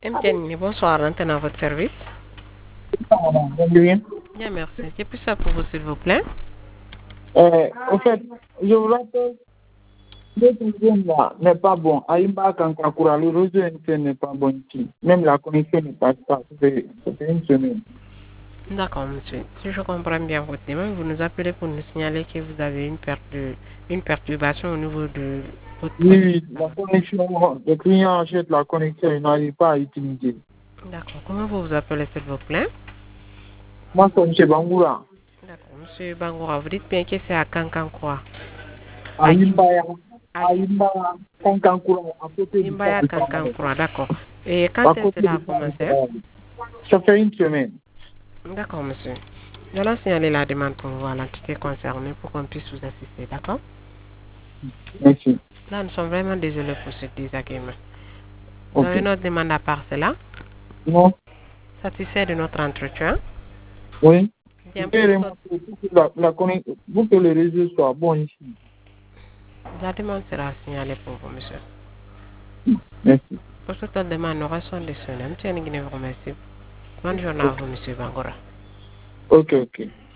MTN, bonsoir, l'antenne à votre service. Bien. Bien, merci. Que puis ça pour vous, s'il vous plaît? En fait, je vous rappelle, le deuxième là n'est pas bon. Aïmba Kankakura, le réseau NTN n'est pas bon ici. Même la connexion ne passe pas. Ça fait une semaine. D'accord, monsieur. Si je comprends bien votre demande, vous nous appelez pour nous signaler que vous avez une perturbation au niveau de votre Oui, poste. oui, la connexion, le client achète la connexion, il n'arrive pas à utiliser. D'accord. Comment vous vous appelez, s'il vous plaît? Moi, c'est M. Bangoura. D'accord, monsieur Bangoura. Vous dites bien que c'est à Kankankwa. À Aïmba, à Aïmba Kankakura, à côté du Imbaya centre. Kankankwa, d'accord. Et À quand est-ce que côté cela a du commencé? centre. Ça fait une semaine. D'accord, monsieur. Nous allons signaler la demande pour voir l'entité concernée pour qu'on puisse vous assister, d'accord? Merci. Là, nous sommes vraiment désolés pour ce désagrément. Vous Ok. avez notre demande à part cela? Non? Satisfait de notre entretien? Oui. Bien, Je vais remonter pour que pour que le réseau soit bon ici. la demande sera signalée pour vous, monsieur. Merci. Pour toute autre demande, nous restons des sonnettes. Monsieur Nguyen vous remercie. Bonne journée à vous, monsieur Bangora. Ok, ok.